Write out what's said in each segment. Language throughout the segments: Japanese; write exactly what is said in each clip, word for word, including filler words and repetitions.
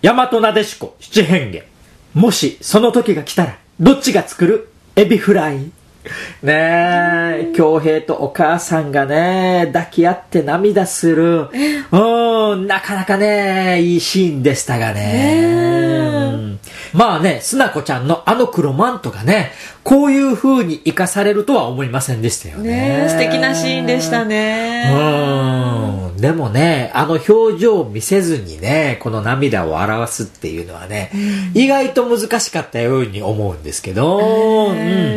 大和なでしこ七変化。もしその時が来たらどっちが作るエビフライ。ねえ、恭平とお母さんがね抱き合って涙する、うん、なかなかねいいシーンでしたがね。まあね、すなこちゃんのあの黒マントがねこういう風に生かされるとは思いませんでしたよ ね, ね。素敵なシーンでしたね。 うん、でもねあの表情を見せずにねこの涙を表すっていうのはね、うん、意外と難しかったように思うんですけど、うん、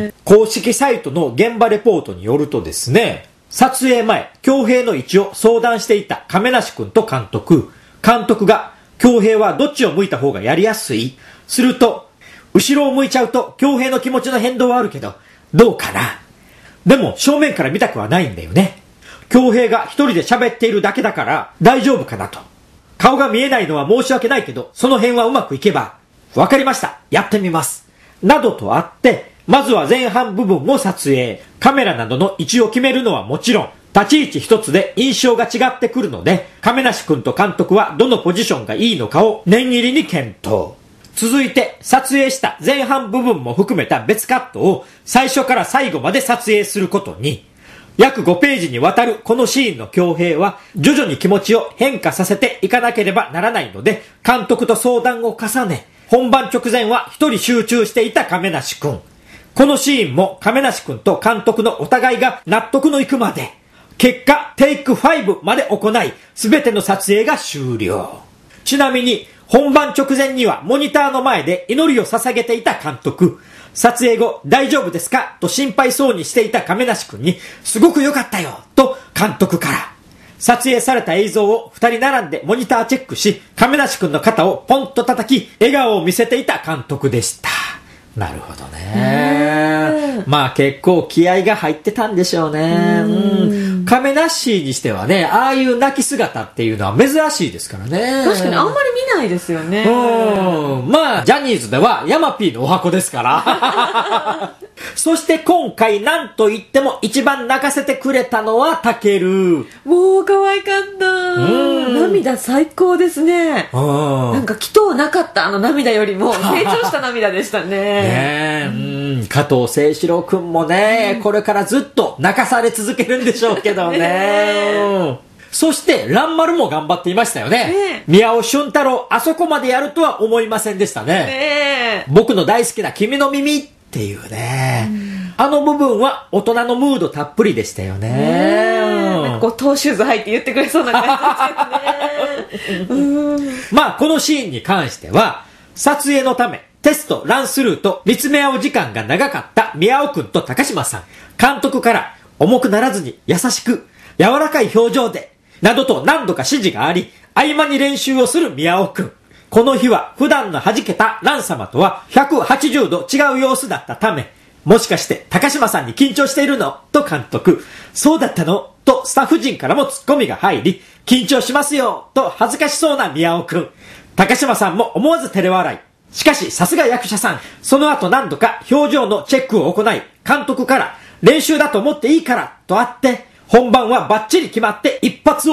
公式サイトの現場レポートによるとですね、撮影前恭平の位置を相談していた亀梨君と監督監督が恭平はどっちを向いた方がやりやすい、すると後ろを向いちゃうと恭平の気持ちの変動はあるけどどうかな、でも正面から見たくはないんだよね、恭平が一人で喋っているだけだから大丈夫かなと、顔が見えないのは申し訳ないけどその辺はうまくいけば、わかりましたやってみますなどとあって、まずは前半部分を撮影、カメラなどの位置を決めるのはもちろん立ち位置一つで印象が違ってくるので、亀梨君と監督はどのポジションがいいのかを念入りに検討。続いて撮影した前半部分も含めた別カットを最初から最後まで撮影することに、約ごページにわたるこのシーンの恭平は徐々に気持ちを変化させていかなければならないので、監督と相談を重ね、本番直前は一人集中していた亀梨君。このシーンも亀梨君と監督のお互いが納得のいくまで、結果テイクファイブまで行い、すべての撮影が終了。ちなみに本番直前にはモニターの前で祈りを捧げていた監督、撮影後大丈夫ですかと心配そうにしていた亀梨君に、すごく良かったよと監督から。撮影された映像を二人並んでモニターチェックし、亀梨君の肩をポンと叩き笑顔を見せていた監督でした。なるほどね。まあ結構気合が入ってたんでしょうね。うん、亀梨にしてはね、ああいう泣き姿っていうのは珍しいですからね。 確かにあんまり見ないですよね。 うん、まあジャニーズではヤマピーのお箱ですからそして今回なんといっても一番泣かせてくれたのはタケル。 もう可愛かった。うん涙最高ですね。なんか祈祷なかったあの涙よりも成長した涙でしたね。 ねえ、うん、加藤清史郎くんもね、うん、これからずっと泣かされ続けるんでしょうけどねね。そして蘭丸も頑張っていましたよね。ね宮尾俊太郎あそこまでやるとは思いませんでした ね, ね僕の大好きな君の耳っていうね、うん、あの部分は大人のムードたっぷりでしたよ ね, ねなんかこうトーシューズ履いて言ってくれそうな感じですよねうんまあこのシーンに関しては撮影のためテスト、ランスルーと見つめ合う時間が長かった宮尾くんと高島さん。監督から重くならずに優しく柔らかい表情でなどと何度か指示があり、合間に練習をする宮尾くん。この日は普段の弾けたラン様とはひゃくはちじゅうど違う様子だったため、もしかして高島さんに緊張しているのと監督。そうだったのとスタッフ陣からもツッコミが入り、緊張しますよと恥ずかしそうな宮尾くん。高島さんも思わず照れ笑い。しかしさすが役者さん、その後何度か表情のチェックを行い、監督から練習だと思っていいからとあって、本番はバッチリ決まって一発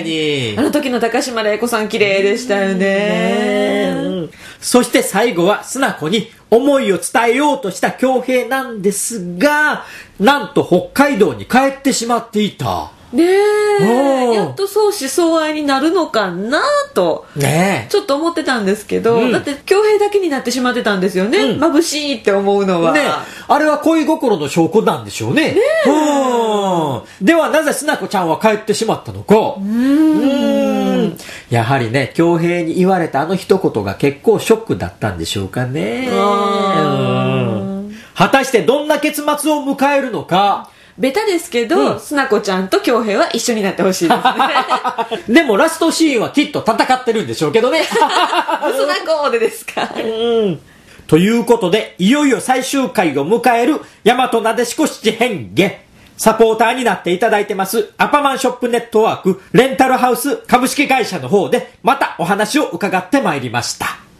OK に。 あの時の高島玲子さん綺麗でしたよ ね, ねそして最後は須奈子に思いを伝えようとした恭平なんですが、なんと北海道に帰ってしまっていた。 ねえ、やっと相思相愛になるのかなと、ね、ちょっと思ってたんですけど、うん、だって恭平だけになってしまってたんですよね、うん、眩しいって思うのは、ね、 あれは恋心の証拠なんでしょう ね, ねうんではなぜ須奈子ちゃんは帰ってしまったのか。うーんうんやはりね、恭平に言われたあの一言が結構ショックだったんでしょうかね。うん果たしてどんな結末を迎えるのか。 ベタですけど、うん、須奈子ちゃんと恭平は一緒になってほしいですねでもラストシーンはきっと戦ってるんでしょうけどね須奈子でですかうんということで、いよいよ最終回を迎える大和なでしこ七変化。サポーターになっていただいてますアパマンショップネットワークレンタルハウス株式会社の方でまたお話を伺ってまいりました。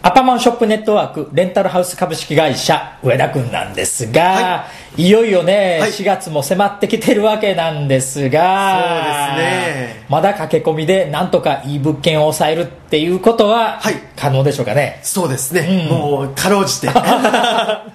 アパマンショップネットワークレンタルハウス株式会社上田くんなんですが、はい、いよいよね、はい、しがつも迫ってきてるわけなんですが、 そうですね、 まだ駆け込みでなんとかいい物件を抑えるっていうことは可能でしょうかね。 そうですね、うん、もうかろうじてはい、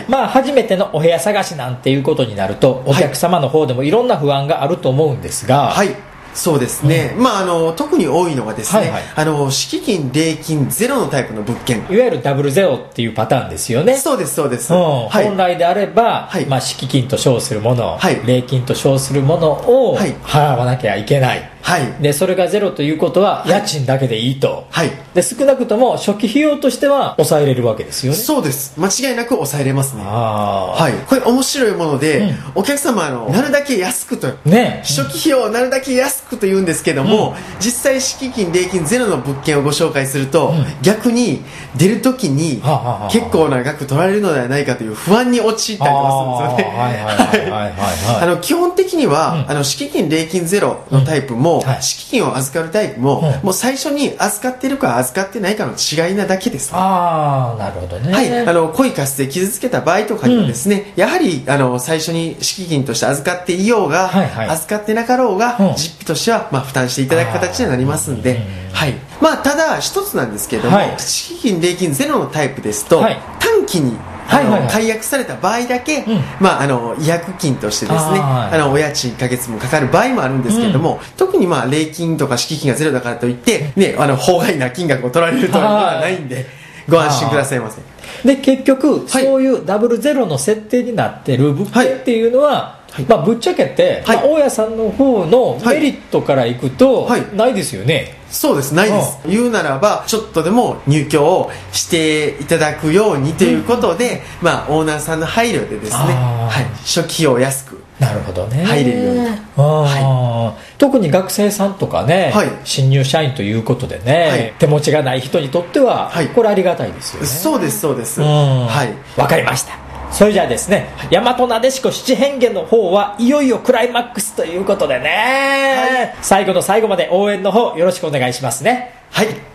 まあ初めてのお部屋探しなんていうことになるとお客様の方でもいろんな不安があると思うんですが、 はい、そうですね、うん、まあ、あの特に多いのがですね、はいはい、あの敷金礼金ゼロのタイプの物件、 いわゆるダブルゼロっていうパターンですよね。 そうですそうです、 うん、はい、本来であれば、はい、まあ、敷金と称するもの、はい、礼金と称するものを払わなきゃいけない、はい、でそれがゼロということは家賃だけでいいと、はい、で少なくとも初期費用としては抑えれるわけですよね。 そうです、間違いなく抑えれますね。あ、はい、これ面白いもので、うん、お客様のなるだけ安くと、ね、初期費用をなるだけ安くと言うんですけども、うん、実際敷金礼金ゼロの物件をご紹介すると、うん、逆に出るときに結構な額取られるのではないかという不安に陥ったりとかするんですよね。基本的には、うん、あの敷金礼金ゼロのタイプも、うん、はい、敷金を預かるタイプも、うん、もう最初に預かってるか預かってないかの違いなだけです、ね。 ああ、なるほどね。 はい、あの故意過失で傷つけた場合とかにはですね、うん、やはりあの最初に敷金として預かっていようが、はいはい、預かってなかろうが、うん、実費としては、まあ、負担していただく形になりますんで、はい、まあ、ただ一つなんですけれども、はい、敷金礼金ゼロのタイプですと、はい、短期にあの、はいはいはい、解約された場合だけ、うん、まあ、あの違約金としてですね、あ、あのお家賃いっかげつもかかる場合もあるんですけれども、うん、特にまあ礼金とか敷金がゼロだからといって、ね、あの法外な金額を取られるというのはないんでご安心くださいませ。 で結局、はい、そういうダブルゼロの設定になってる物件っていうのは、はい、まあ、ぶっちゃけて、はい、まあ、大家さんの方のメリットからいくと、はい、ないですよね。 そうです、ないです。言うならばちょっとでも入居をしていただくようにということで、うん、まあ、オーナーさんの配慮でですね、はい、初期費用を安くなるほどね入れるように、 はい、特に学生さんとかね、はい、新入社員ということでね、はい、手持ちがない人にとっては、はい、これありがたいですよね。 そうですそうです、はい、 わかりました。それじゃあですね、大和なでしこ七変化の方はいよいよクライマックスということでね、はい、最後の最後まで応援の方よろしくお願いしますね。 はい。